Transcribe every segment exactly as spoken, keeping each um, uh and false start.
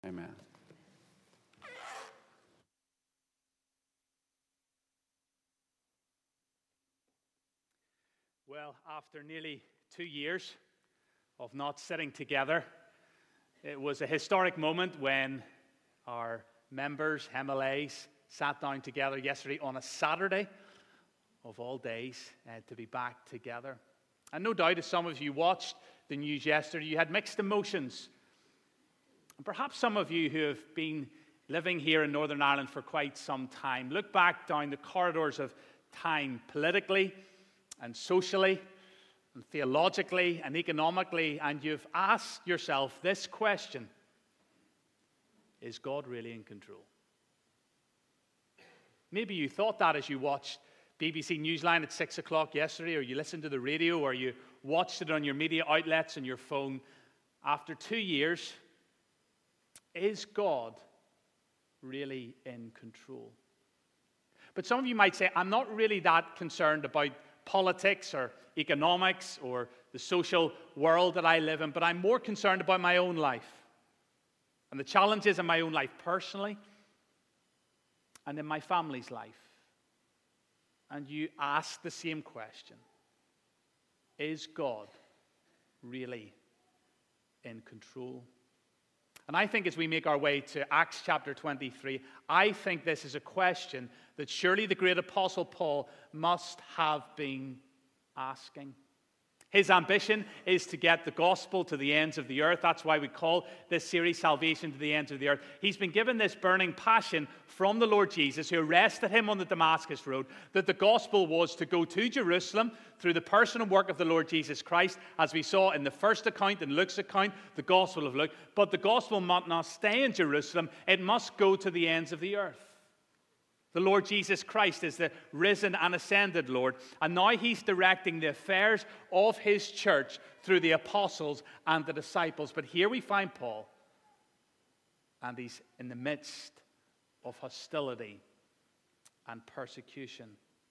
Amen. Well, after nearly two years of not sitting together, it was a historic moment when our members, M L As, sat down together yesterday on a Saturday of all days uh, to be back together. And no doubt, as some of you watched the news yesterday, you had mixed emotions. And perhaps some of you who have been living here in Northern Ireland for quite some time look back down the corridors of time politically and socially and theologically and economically, and you've asked yourself this question: is God really in control? Maybe you thought that as you watched B B C Newsline at six o'clock yesterday, or you listened to the radio, or you watched it on your media outlets and your phone. After two years, is God really in control? But some of you might say, I'm not really that concerned about politics or economics or the social world that I live in, but I'm more concerned about my own life and the challenges in my own life personally and in my family's life. And you ask the same question: is God really in control? And I think as we make our way to Acts chapter twenty-three, I think this is a question that surely the great apostle Paul must have been asking. His ambition is to get the gospel to the ends of the earth. That's why we call this series Salvation to the Ends of the Earth. He's been given this burning passion from the Lord Jesus, who arrested him on the Damascus road, that the gospel was to go to Jerusalem through the person and work of the Lord Jesus Christ, as we saw in the first account, in Luke's account, the Gospel of Luke. But the gospel must not stay in Jerusalem. It must go to the ends of the earth. The Lord Jesus Christ is the risen and ascended Lord, and now he's directing the affairs of his church through the apostles and the disciples. But here we find Paul, and he's in the midst of hostility and persecution.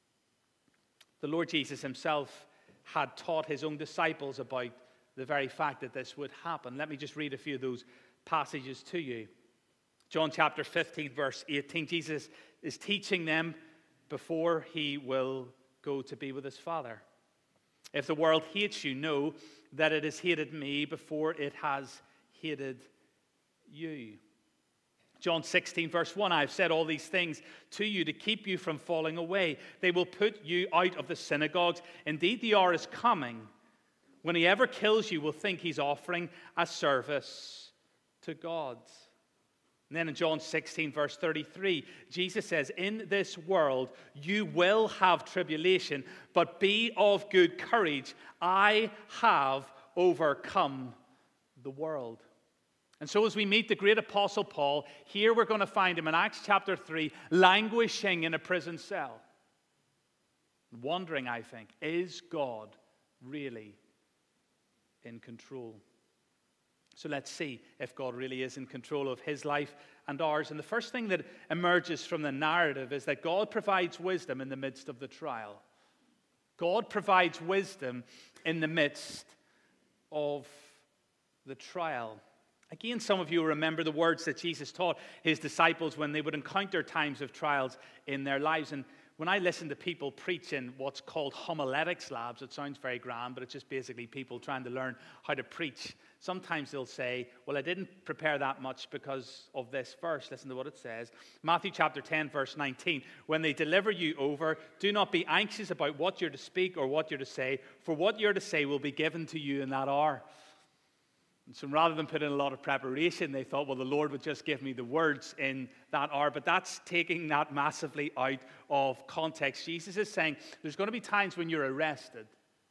The Lord Jesus himself had taught his own disciples about the very fact that this would happen. Let me just read a few of those passages to you. John chapter fifteen, verse eighteen, Jesus is teaching them before he will go to be with his Father. If the world hates you, know that it has hated me before it has hated you. John sixteen, verse one, I have said all these things to you to keep you from falling away. They will put you out of the synagogues. Indeed, the hour is coming when whoever kills you will think he's offering a service to God. And then in John sixteen, verse thirty-three, Jesus says, in this world you will have tribulation, but be of good courage. I have overcome the world. And so as we meet the great apostle Paul, here we're going to find him in Acts chapter three, languishing in a prison cell. Wondering, I think, is God really in control? So let's see if God really is in control of his life and ours. And the first thing that emerges from the narrative is that God provides wisdom in the midst of the trial. God provides wisdom in the midst of the trial. Again, some of you remember the words that Jesus taught his disciples when they would encounter times of trials in their lives. And when I listen to people preach in what's called homiletics labs, it sounds very grand, but it's just basically people trying to learn how to preach. Sometimes they'll say, well, I didn't prepare that much because of this verse. Listen to what it says. Matthew chapter ten, verse nineteen. When they deliver you over, do not be anxious about what you're to speak or what you're to say, for what you're to say will be given to you in that hour. And so rather than put in a lot of preparation, they thought, well, the Lord would just give me the words in that hour. But that's taking that massively out of context. Jesus is saying there's going to be times when you're arrested,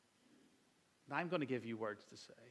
and I'm going to give you words to say.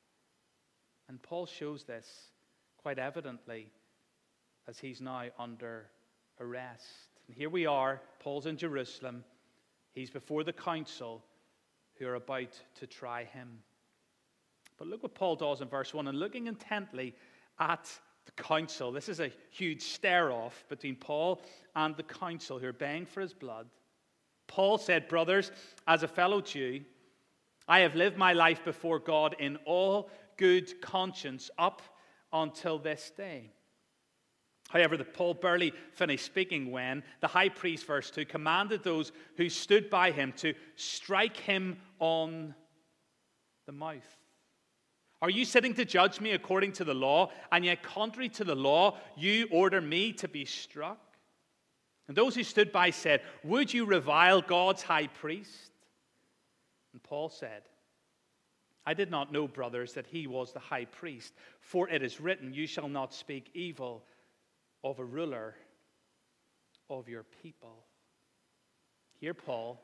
And Paul shows this quite evidently as he's now under arrest. And here we are, Paul's in Jerusalem. He's before the council who are about to try him. But look what Paul does in verse one. And looking intently at the council, this is a huge stare-off between Paul and the council who are baying for his blood. Paul said, brothers, as a fellow Jew, I have lived my life before God in all good conscience up until this day. However, the Paul barely finished speaking when the high priest, verse two, commanded those who stood by him to strike him on the mouth. Are you sitting to judge me according to the law, and yet contrary to the law, you order me to be struck? And those who stood by said, would you revile God's high priest? And Paul said, I did not know, brothers, that he was the high priest, for it is written, you shall not speak evil of a ruler of your people. Here Paul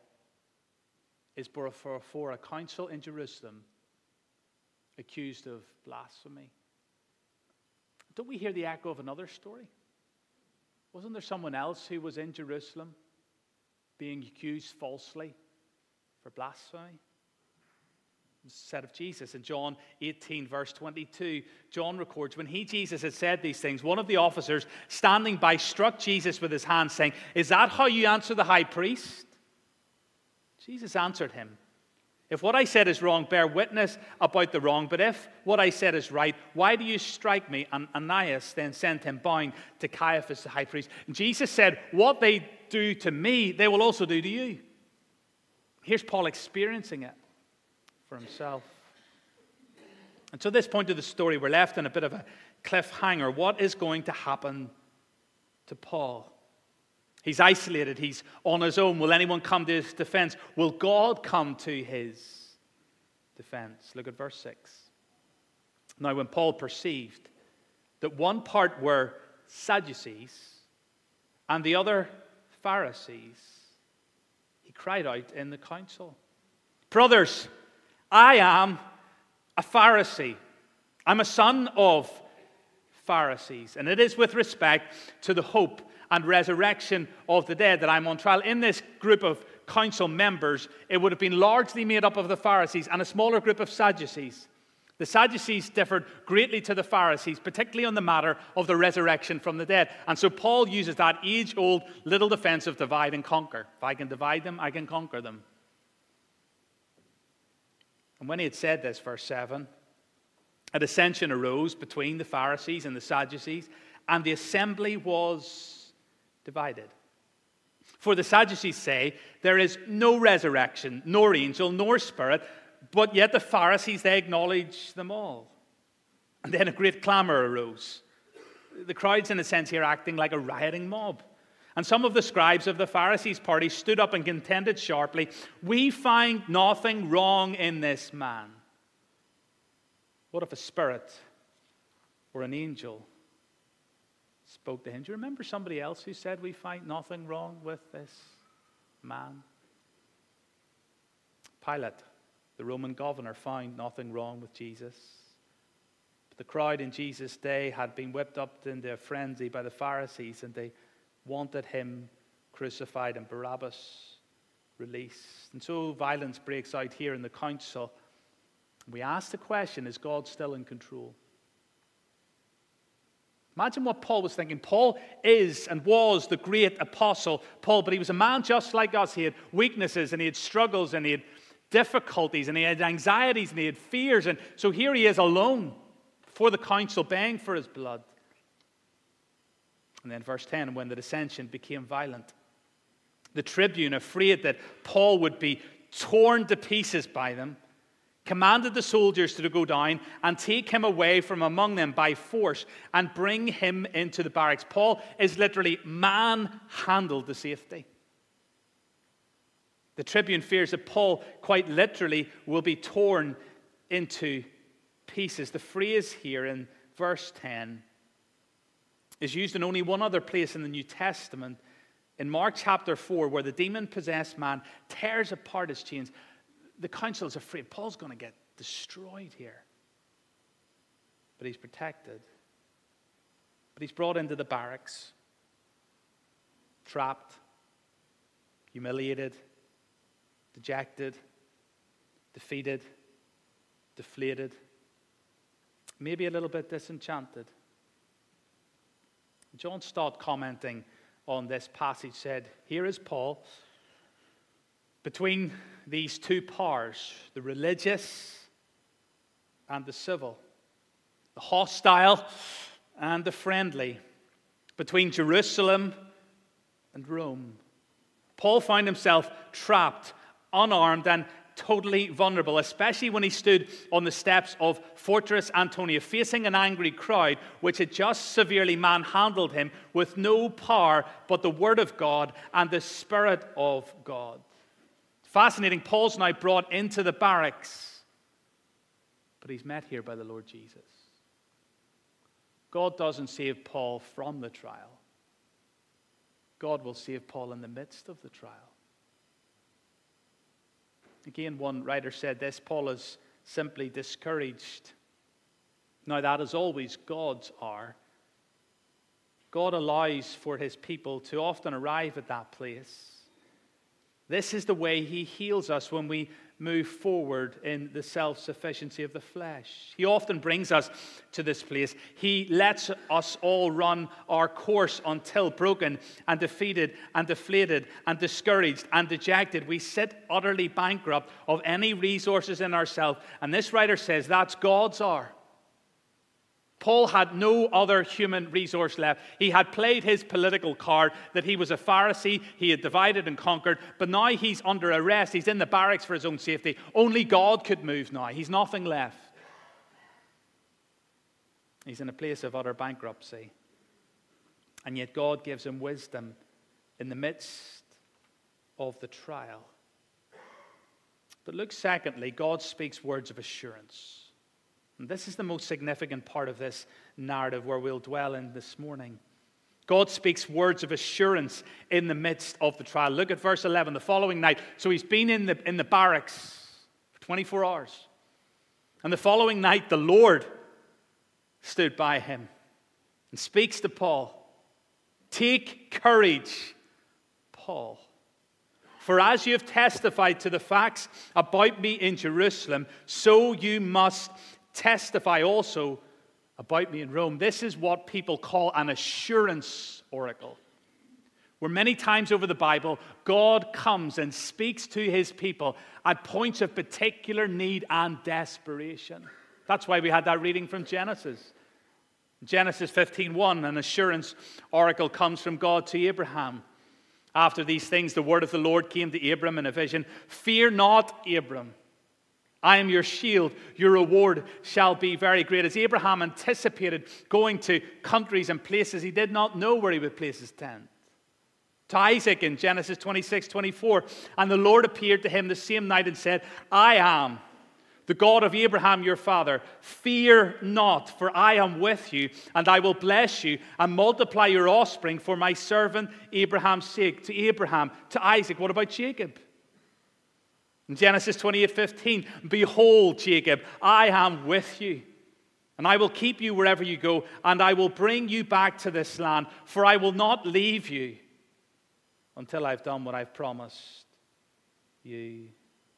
is before a council in Jerusalem accused of blasphemy. Don't we hear the echo of another story? Wasn't there someone else who was in Jerusalem being accused falsely for blasphemy? Said of Jesus in John eighteen, verse twenty-two. John records, when he, Jesus, had said these things, one of the officers standing by struck Jesus with his hand, saying, is that how you answer the high priest? Jesus answered him, if what I said is wrong, bear witness about the wrong. But if what I said is right, why do you strike me? And Ananias then sent him bound to Caiaphas, the high priest. And Jesus said, what they do to me, they will also do to you. Here's Paul experiencing it for himself. And to this point of the story, we're left in a bit of a cliffhanger. What is going to happen to Paul? He's isolated. He's on his own. Will anyone come to his defense? Will God come to his defense? Look at verse six. Now, when Paul perceived that one part were Sadducees and the other Pharisees, he cried out in the council, brothers, I am a Pharisee. I'm a son of Pharisees. And it is with respect to the hope and resurrection of the dead that I'm on trial. In this group of council members, it would have been largely made up of the Pharisees and a smaller group of Sadducees. The Sadducees differed greatly to the Pharisees, particularly on the matter of the resurrection from the dead. And so Paul uses that age-old little defense of divide and conquer. If I can divide them, I can conquer them. And when he had said this, verse seven, a dissension arose between the Pharisees and the Sadducees, and the assembly was divided. For the Sadducees say, there is no resurrection, nor angel, nor spirit, but yet the Pharisees, they acknowledge them all. And then a great clamor arose. The crowds, in a sense, here acting like a rioting mob. And some of the scribes of the Pharisees' party stood up and contended sharply, we find nothing wrong in this man. What if a spirit or an angel spoke to him? Do you remember somebody else who said we find nothing wrong with this man? Pilate, the Roman governor, found nothing wrong with Jesus. But the crowd in Jesus' day had been whipped up into a frenzy by the Pharisees, and they wanted him crucified and Barabbas released. And so violence breaks out here in the council. We ask the question, is God still in control? Imagine what Paul was thinking. Paul is and was the great apostle Paul, but he was a man just like us. He had weaknesses and he had struggles and he had difficulties and he had anxieties and he had fears. And so here he is alone before the council, begging for his blood. And then verse ten, when the dissension became violent, the tribune, afraid that Paul would be torn to pieces by them, commanded the soldiers to go down and take him away from among them by force and bring him into the barracks. Paul is literally manhandled to safety. The tribune fears that Paul quite literally will be torn into pieces. The phrase here in verse ten is used in only one other place in the New Testament, in Mark chapter four, where the demon-possessed man tears apart his chains. The council is afraid Paul's going to get destroyed here. But he's protected. But he's brought into the barracks, trapped, humiliated, dejected, defeated, deflated, maybe a little bit disenchanted. John Stott, commenting on this passage, said, here is Paul between these two powers, the religious and the civil, the hostile and the friendly, between Jerusalem and Rome. Paul found himself trapped, unarmed, and totally vulnerable, especially when he stood on the steps of Fortress Antonia, facing an angry crowd which had just severely manhandled him with no power but the Word of God and the Spirit of God. Fascinating, Paul's now brought into the barracks, but he's met here by the Lord Jesus. God doesn't save Paul from the trial. God will save Paul in the midst of the trial. Again, one writer said this: Paul is simply discouraged. Now, that is always God's hour. God allows for his people to often arrive at that place. This is the way he heals us when we move forward in the self-sufficiency of the flesh. He often brings us to this place. He lets us all run our course until broken and defeated and deflated and discouraged and dejected, we sit utterly bankrupt of any resources in ourselves. And this writer says that's God's hour. Paul had no other human resource left. He had played his political card that he was a Pharisee, he had divided and conquered, but now he's under arrest. He's in the barracks for his own safety. Only God could move now. He's nothing left. He's in a place of utter bankruptcy. And yet God gives him wisdom in the midst of the trial. But look, secondly, God speaks words of assurance. And this is the most significant part of this narrative where we'll dwell in this morning. God speaks words of assurance in the midst of the trial. Look at verse eleven. The following night, so he's been in the, in the barracks for twenty-four hours. And the following night, the Lord stood by him and speaks to Paul. Take courage, Paul. For as you have testified to the facts about me in Jerusalem, so you must testify also about me in Rome. This is what people call an assurance oracle, where many times over the Bible, God comes and speaks to his people at points of particular need and desperation. That's why we had that reading from Genesis. Genesis fifteen one, an assurance oracle comes from God to Abraham. After these things, the word of the Lord came to Abram in a vision. Fear not, Abram. I am your shield. Your reward shall be very great. As Abraham anticipated going to countries and places, he did not know where he would place his tent. To Isaac in Genesis twenty-six twenty-four, and the Lord appeared to him the same night and said, I am the God of Abraham your father. Fear not, for I am with you, and I will bless you and multiply your offspring for my servant Abraham's sake. To Abraham, to Isaac. What about Jacob? In Genesis twenty-eight fifteen, behold, Jacob, I am with you, and I will keep you wherever you go, and I will bring you back to this land, for I will not leave you until I've done what I've promised you.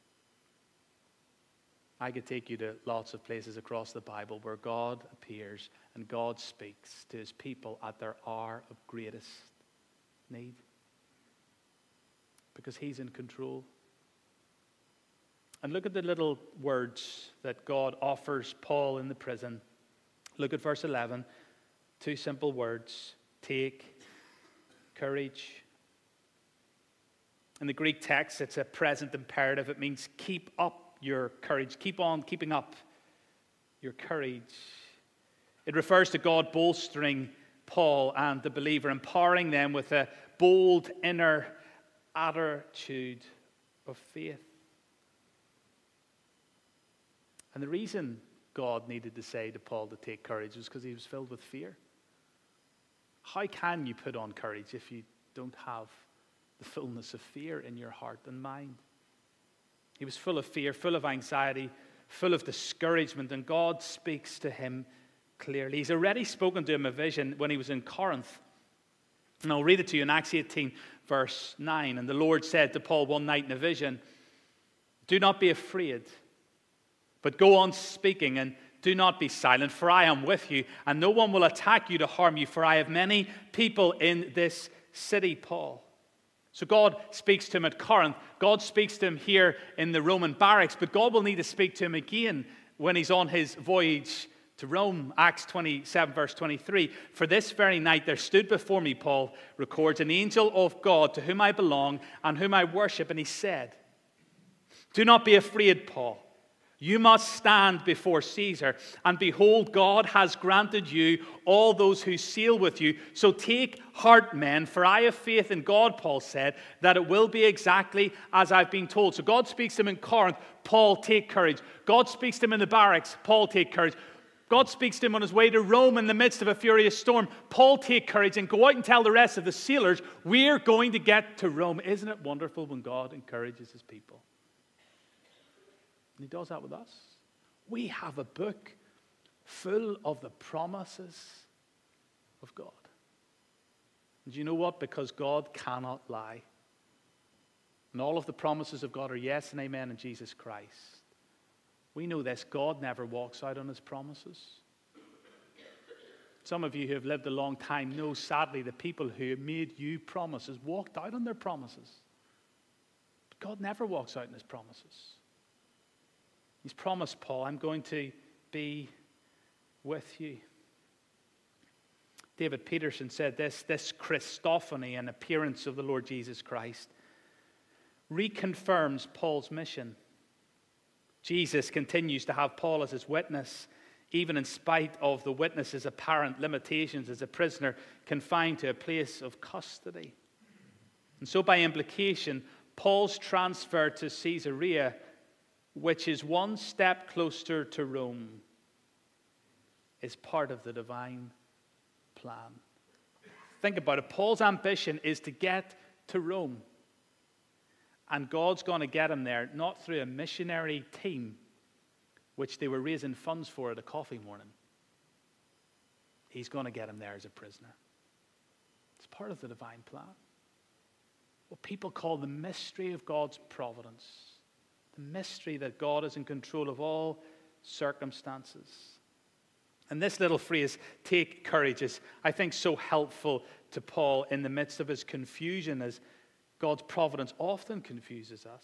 I could take you to lots of places across the Bible where God appears and God speaks to his people at their hour of greatest need, because he's in control. And look at the little words that God offers Paul in the prison. Look at verse eleven. Two simple words. Take courage. In the Greek text, it's a present imperative. It means keep up your courage. Keep on keeping up your courage. It refers to God bolstering Paul and the believer, empowering them with a bold inner attitude of faith. And the reason God needed to say to Paul to take courage was because he was filled with fear. How can you put on courage if you don't have the fullness of fear in your heart and mind? He was full of fear, full of anxiety, full of discouragement, and God speaks to him clearly. He's already spoken to him a vision when he was in Corinth. And I'll read it to you in Acts eighteen, verse nine. And the Lord said to Paul one night in a vision, do not be afraid, but go on speaking and do not be silent, for I am with you, and no one will attack you to harm you, for I have many people in this city, Paul. So God speaks to him at Corinth. God speaks to him here in the Roman barracks, but God will need to speak to him again when he's on his voyage to Rome. Acts twenty-seven, verse twenty-three. For this very night there stood before me, Paul records, an angel of God to whom I belong and whom I worship. And he said, do not be afraid, Paul. You must stand before Caesar. And behold, God has granted you all those who sail with you. So take heart, men, for I have faith in God, Paul said, that it will be exactly as I've been told. So God speaks to him in Corinth. Paul, take courage. God speaks to him in the barracks. Paul, take courage. God speaks to him on his way to Rome in the midst of a furious storm. Paul, take courage and go out and tell the rest of the sailors, we're going to get to Rome. Isn't it wonderful when God encourages his people? And he does that with us. We have a book full of the promises of God. And you know what? Because God cannot lie. And all of the promises of God are yes and amen in Jesus Christ. We know this. God never walks out on his promises. Some of you who have lived a long time know, sadly, the people who made you promises walked out on their promises. But God never walks out on his promises. He's promised Paul, I'm going to be with you. David Peterson said this, this Christophany, an appearance of the Lord Jesus Christ, reconfirms Paul's mission. Jesus continues to have Paul as his witness, even in spite of the witness's apparent limitations as a prisoner confined to a place of custody. And so by implication, Paul's transfer to Caesarea, which is one step closer to Rome, is part of the divine plan. Think about it. Paul's ambition is to get to Rome. And God's going to get him there, not through a missionary team, which they were raising funds for at a coffee morning. He's going to get him there as a prisoner. It's part of the divine plan. What people call the mystery of God's providence. The mystery that God is in control of all circumstances. And this little phrase, take courage, is, I think, so helpful to Paul in the midst of his confusion, as God's providence often confuses us.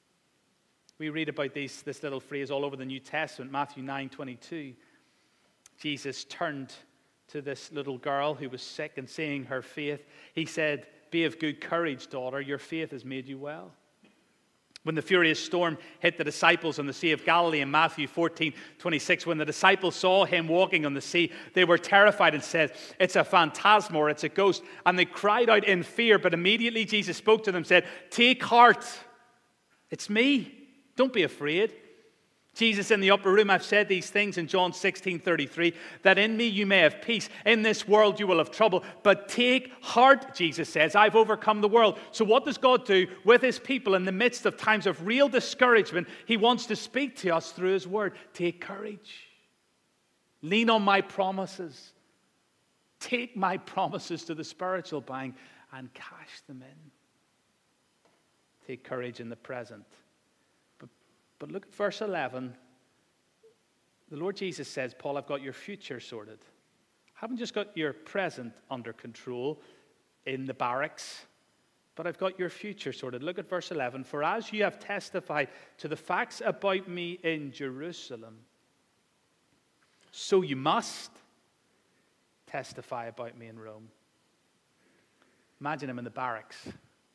We read about these, this little phrase all over the New Testament. Matthew nine twenty-two. Jesus turned to this little girl who was sick, and seeing her faith, he said, be of good courage, daughter, your faith has made you well. When the furious storm hit the disciples on the Sea of Galilee in Matthew fourteen twenty-six, when the disciples saw him walking on the sea, they were terrified and said, it's a phantasm, or it's a ghost. And they cried out in fear, but immediately Jesus spoke to them and said, take heart, it's me, don't be afraid. Jesus in the upper room, I've said these things in John sixteen thirty-three, that in me you may have peace. In this world you will have trouble, but take heart, Jesus says, I've overcome the world. So what does God do with his people in the midst of times of real discouragement? He wants to speak to us through his word. Take courage. Lean on my promises. Take my promises to the spiritual bank and cash them in. Take courage in the present. But look at verse eleven. The Lord Jesus says, Paul, I've got your future sorted. I haven't just got your present under control in the barracks, but I've got your future sorted. Look at verse eleven. For as you have testified to the facts about me in Jerusalem, so you must testify about me in Rome. Imagine him in the barracks.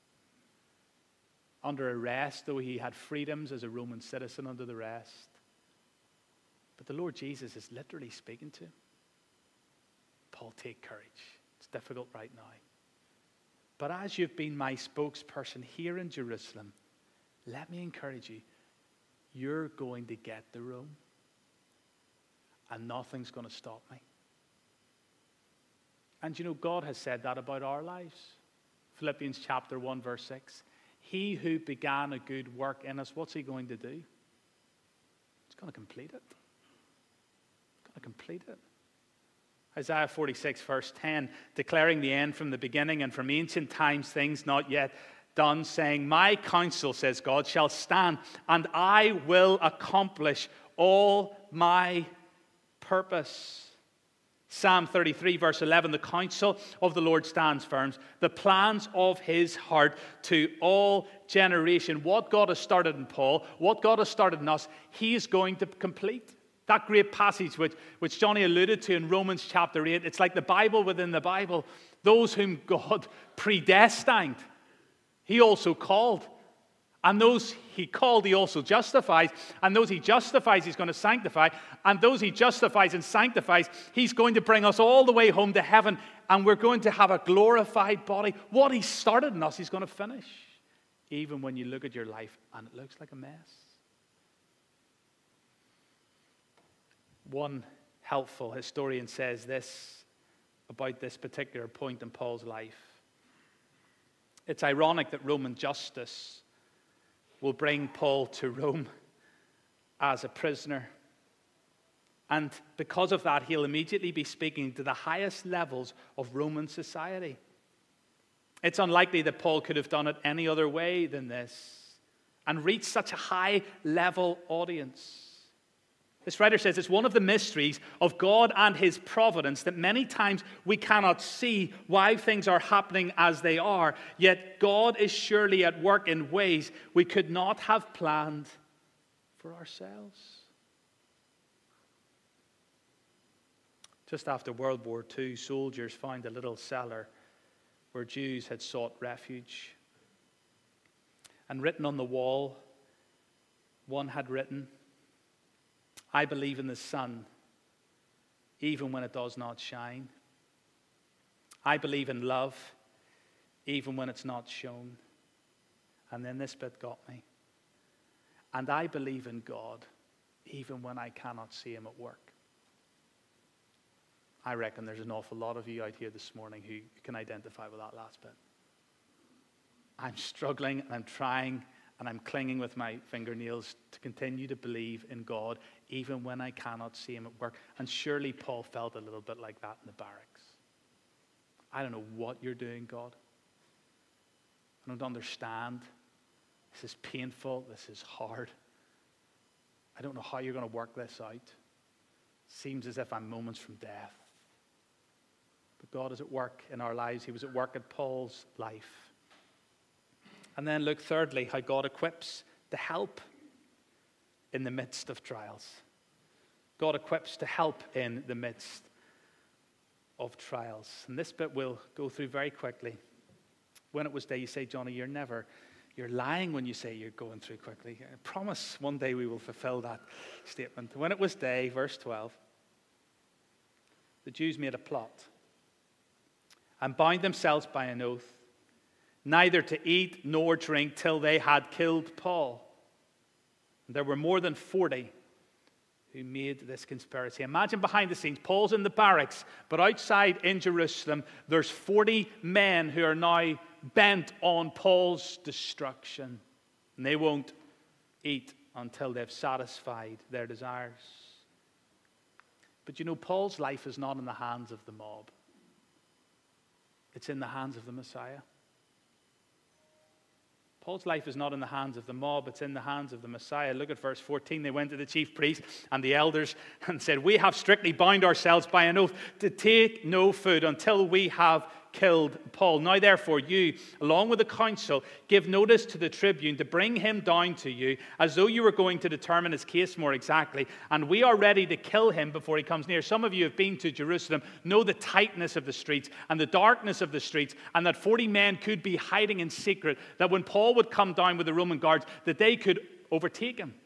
Under arrest, though he had freedoms as a Roman citizen under the rest. But the Lord Jesus is literally speaking to him. Paul, take courage. It's difficult right now. But as you've been my spokesperson here in Jerusalem, let me encourage you. You're going to get to Rome. And nothing's going to stop me. And you know, God has said that about our lives. Philippians chapter one, verse six. He who began a good work in us, what's he going to do? He's going to complete it. He's going to complete it. Isaiah forty-six, verse ten, declaring the end from the beginning and from ancient times, things not yet done, saying, my counsel, says God, shall stand, and I will accomplish all my purpose. Psalm thirty-three, verse eleven, the counsel of the Lord stands firm, the plans of his heart to all generation. What God has started in Paul, what God has started in us, he is going to complete. That great passage which, which Johnny alluded to in Romans chapter eight, it's like the Bible within the Bible. Those whom God predestined, he also called. And those he called, he also justifies. And those he justifies, he's going to sanctify. And those he justifies and sanctifies, he's going to bring us all the way home to heaven. And we're going to have a glorified body. What he started in us, he's going to finish. Even when you look at your life and it looks like a mess. One helpful historian says this about this particular point in Paul's life. It's ironic that Roman justice will bring Paul to Rome as a prisoner. And because of that, he'll immediately be speaking to the highest levels of Roman society. It's unlikely that Paul could have done it any other way than this and reached such a high-level audience. This writer says it's one of the mysteries of God and his providence that many times we cannot see why things are happening as they are, yet God is surely at work in ways we could not have planned for ourselves. Just after World War Two, soldiers found a little cellar where Jews had sought refuge. And written on the wall, one had written, I believe in the sun, even when it does not shine. I believe in love, even when it's not shown. And then this bit got me. And I believe in God, even when I cannot see him at work. I reckon there's an awful lot of you out here this morning who can identify with that last bit. I'm struggling and I'm trying and I'm clinging with my fingernails to continue to believe in God even when I cannot see him at work. And surely Paul felt a little bit like that in the barracks. I don't know what you're doing, God. I don't understand. This is painful. This is hard. I don't know how you're going to work this out. Seems as if I'm moments from death. But God is at work in our lives. He was at work at Paul's life. And then look thirdly, how God equips to help in the midst of trials. God equips to help in the midst of trials. And this bit we'll go through very quickly. When it was day, you say, Johnny, you're never, you're lying when you say you're going through quickly. I promise one day we will fulfill that statement. When it was day, verse twelve, the Jews made a plot and bound themselves by an oath, neither to eat nor drink till they had killed Paul. And there were more than forty who made this conspiracy. Imagine behind the scenes, Paul's in the barracks, but outside in Jerusalem, there's forty men who are now bent on Paul's destruction. And they won't eat until they've satisfied their desires. But you know, Paul's life is not in the hands of the mob. It's in the hands of the Messiah. Paul's life is not in the hands of the mob, it's in the hands of the Messiah. Look at verse fourteen. They went to the chief priests and the elders and said, we have strictly bound ourselves by an oath to take no food until we have killed Paul. Now therefore you, along with the council, give notice to the tribune to bring him down to you, as though you were going to determine his case more exactly, and we are ready to kill him before he comes near. Some of you have been to Jerusalem, know the tightness of the streets and the darkness of the streets, and that forty men could be hiding in secret, that when Paul would come down with the Roman guards, that they could overtake him.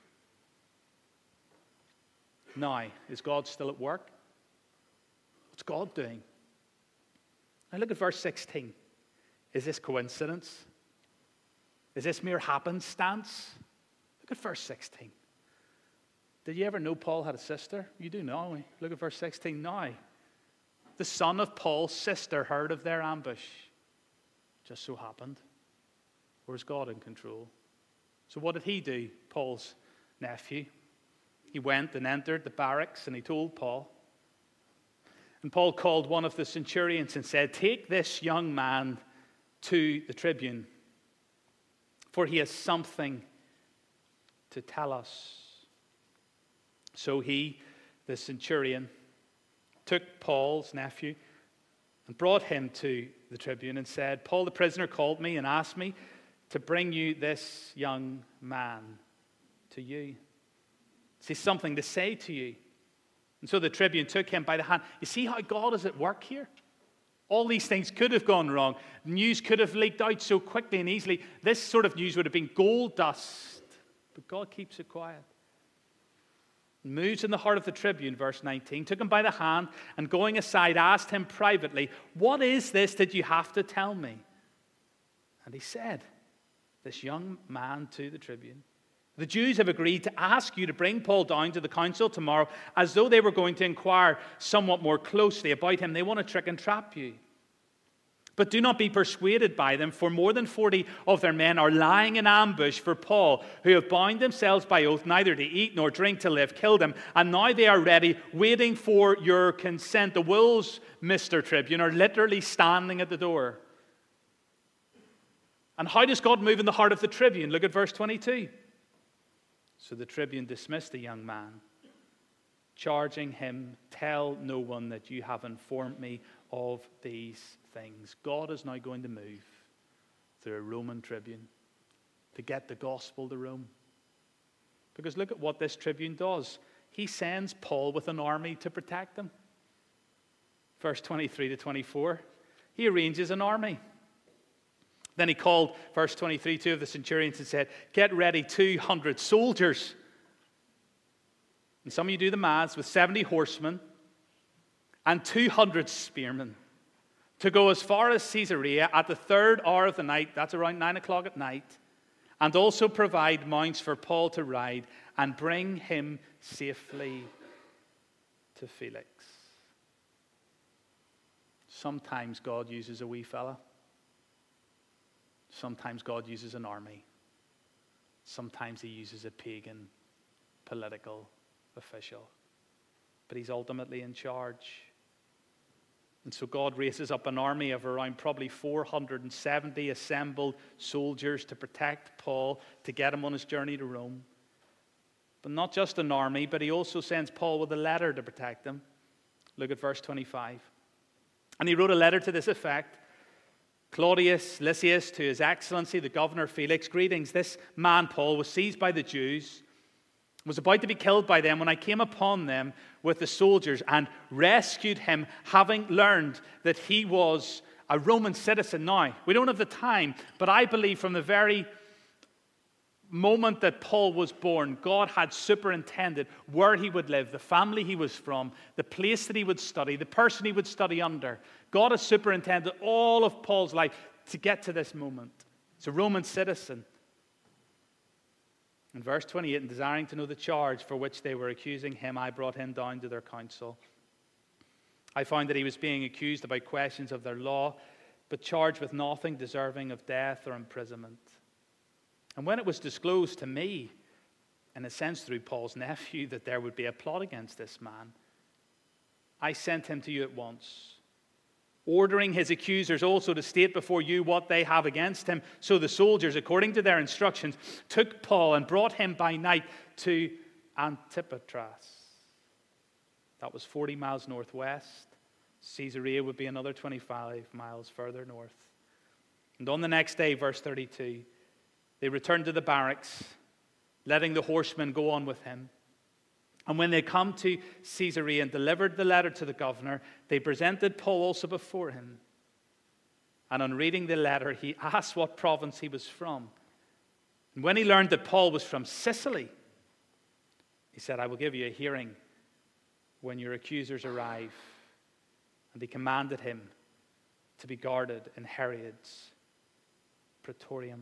Now, is God still at work? What's God doing? Now look at verse sixteen. Is this coincidence? Is this mere happenstance? Look at verse sixteen. Did you ever know Paul had a sister? You do now. Look at verse sixteen now. The son of Paul's sister heard of their ambush. Just so happened. Or is God in control? So what did he do, Paul's nephew? He went and entered the barracks and he told Paul. And Paul called one of the centurions and said, take this young man to the tribune, for he has something to tell us. So he, the centurion, took Paul's nephew and brought him to the tribune and said, Paul the prisoner called me and asked me to bring you this young man to you. See, something to say to you. And so the tribune took him by the hand. You see how God is at work here? All these things could have gone wrong. News could have leaked out so quickly and easily. This sort of news would have been gold dust. But God keeps it quiet. Moves in the heart of the tribune, verse nineteen, took him by the hand, and going aside asked him privately, "What is this that you have to tell me?" And he said, this young man to the tribune, "The Jews have agreed to ask you to bring Paul down to the council tomorrow, as though they were going to inquire somewhat more closely about him. They want to trick and trap you. But do not be persuaded by them, for more than forty of their men are lying in ambush for Paul, who have bound themselves by oath neither to eat nor drink till they have killed him. And now they are ready, waiting for your consent." The wolves, Mister Tribune, are literally standing at the door. And how does God move in the heart of the tribune? Look at verse twenty-two. So the tribune dismissed the young man, charging him, "Tell no one that you have informed me of these things." God is now going to move through a Roman tribune to get the gospel to Rome. Because look at what this tribune does. He sends Paul with an army to protect him. Verse twenty-three to twenty-four. He arranges an army. Then he called, verse twenty-three, two of the centurions and said, "Get ready two hundred soldiers." And some of you do the maths, with seventy horsemen and two hundred spearmen, to go as far as Caesarea at the third hour of the night, that's around nine o'clock at night, and also provide mounts for Paul to ride and bring him safely to Felix. Sometimes God uses a wee fella. Sometimes God uses an army. Sometimes he uses a pagan political official. But he's ultimately in charge. And so God raises up an army of around probably four hundred seventy assembled soldiers to protect Paul, to get him on his journey to Rome. But not just an army, but he also sends Paul with a letter to protect him. Look at verse twenty-five. And he wrote a letter to this effect: "Claudius Lysias, to His Excellency the Governor Felix, greetings. This man Paul was seized by the Jews, was about to be killed by them when I came upon them with the soldiers and rescued him, having learned that he was a Roman citizen." Now, we don't have the time, but I believe from the very moment that Paul was born, God had superintended where he would live, the family he was from, the place that he would study, the person he would study under. God has superintended all of Paul's life to get to this moment. He's a Roman citizen. In verse twenty-eight, and desiring to know the charge for which they were accusing him, I brought him down to their council. I found that he was being accused about questions of their law, but charged with nothing deserving of death or imprisonment. And when it was disclosed to me, in a sense through Paul's nephew, that there would be a plot against this man, I sent him to you at once, ordering his accusers also to state before you what they have against him. So the soldiers, according to their instructions, took Paul and brought him by night to Antipatris. That was forty miles northwest. Caesarea would be another twenty-five miles further north. And on the next day, verse thirty-two, they returned to the barracks, letting the horsemen go on with him. And when they come to Caesarea and delivered the letter to the governor, they presented Paul also before him. And on reading the letter, he asked what province he was from. And when he learned that Paul was from Sicily, he said, "I will give you a hearing when your accusers arrive." And he commanded him to be guarded in Herod's praetorium.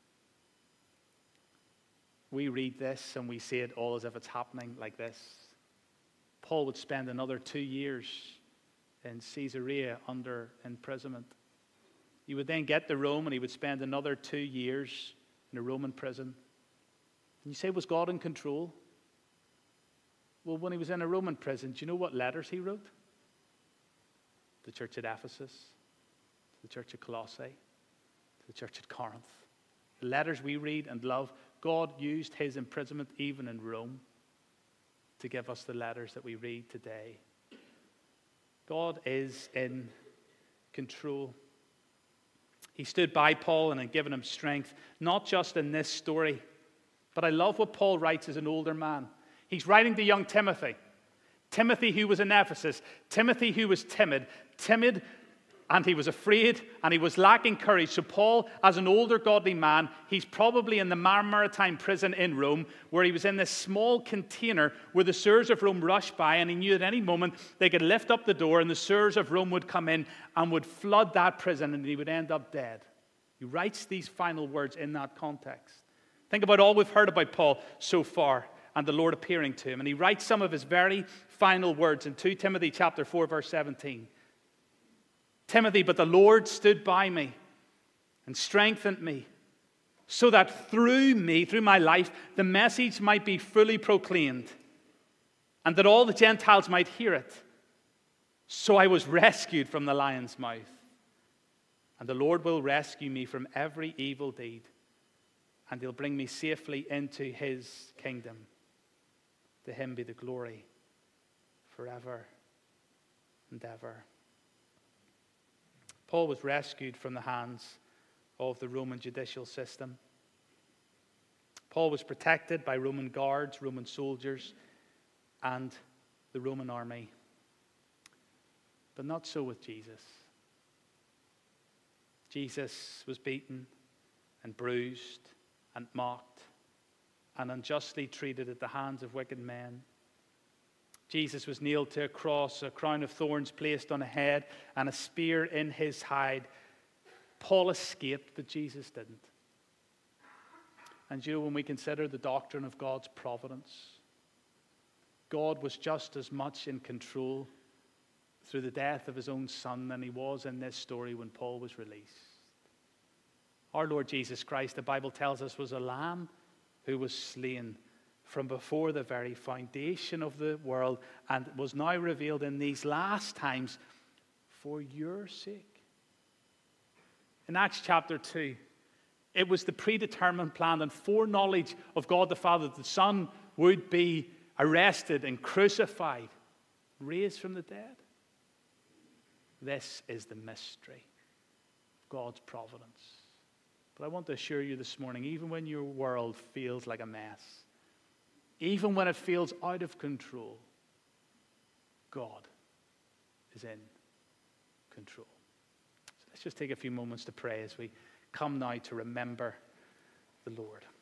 We read this and we see it all as if it's happening like this. Paul would spend another two years in Caesarea under imprisonment. He would then get to Rome and he would spend another two years in a Roman prison. And you say, was God in control? Well, when he was in a Roman prison, do you know what letters he wrote? The church at Ephesus, to the church at Colossae, to the church at Corinth. The letters we read and love. God used his imprisonment even in Rome to give us the letters that we read today. God is in control. He stood by Paul and had given him strength, not just in this story, but I love what Paul writes as an older man. He's writing to young Timothy. Timothy who was in Ephesus. Timothy who was timid. Timid, and he was afraid, and he was lacking courage. So Paul, as an older godly man, he's probably in the Maritime prison in Rome, where he was in this small container where the sewers of Rome rushed by, and he knew at any moment they could lift up the door and the sewers of Rome would come in and would flood that prison, and he would end up dead. He writes these final words in that context. Think about all we've heard about Paul so far and the Lord appearing to him. And he writes some of his very final words in Second Timothy chapter four, verse seventeen. Timothy, but the Lord stood by me and strengthened me, so that through me, through my life, the message might be fully proclaimed, and that all the Gentiles might hear it. So I was rescued from the lion's mouth. And the Lord will rescue me from every evil deed, and he'll bring me safely into his kingdom. To him be the glory forever and ever. Paul was rescued from the hands of the Roman judicial system. Paul was protected by Roman guards, Roman soldiers, and the Roman army. But not so with Jesus. Jesus was beaten and bruised and mocked and unjustly treated at the hands of wicked men. Jesus was nailed to a cross, a crown of thorns placed on a head, and a spear in his hide. Paul escaped, but Jesus didn't. And you know, when we consider the doctrine of God's providence, God was just as much in control through the death of his own son than he was in this story when Paul was released. Our Lord Jesus Christ, the Bible tells us, was a lamb who was slain from before the very foundation of the world and was now revealed in these last times for your sake. In Acts chapter two, it was the predetermined plan and foreknowledge of God the Father that the Son would be arrested and crucified, raised from the dead. This is the mystery of God's providence. But I want to assure you this morning, even when your world feels like a mess, even when it feels out of control, God is in control. So let's just take a few moments to pray as we come now to remember the Lord.